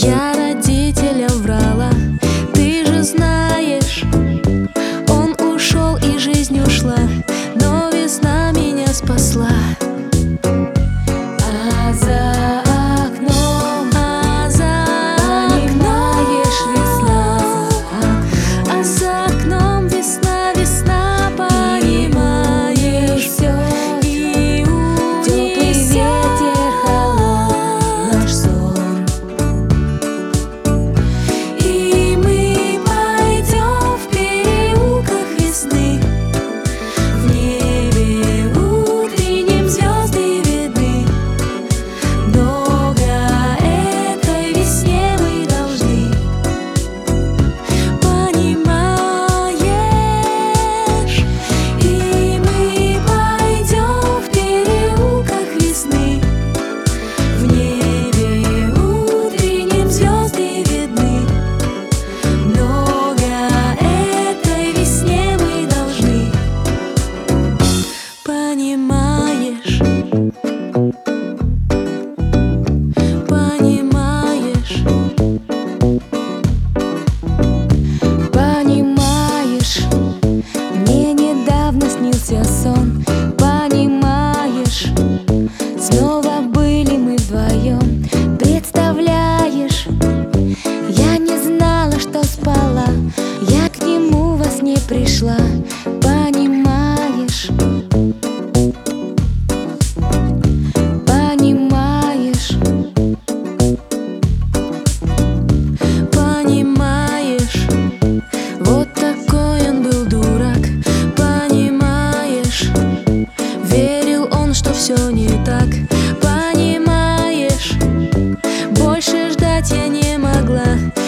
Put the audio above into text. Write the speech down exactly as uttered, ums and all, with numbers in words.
Я родителям врала, ты же знаешь. Он ушел и жизнь ушла, но весна меня спасла. А за окном, а за окном весна, а за окном весна, весна, понимаешь все. И теплый ветер холодный наш сон. И мы пойдем в переулках весны. В небе утреннем звезды видны. Много этой весне мы должны. Понимаешь? И мы пойдем в переулках весны. В небе утреннем звезды видны. Много этой весне мы должны. Понимаешь? Понимаешь? Понимаешь? Мне недавно снился сон. Понимаешь? Снова были мы вдвоем. Представляешь? Я не знала, что спала. Я к нему во сне пришла. Понимаешь? Понимаешь? Понимаешь? Вот такой он был дурак. Понимаешь? Верил он, что все не так. Понимаешь? Больше ждать я не могла.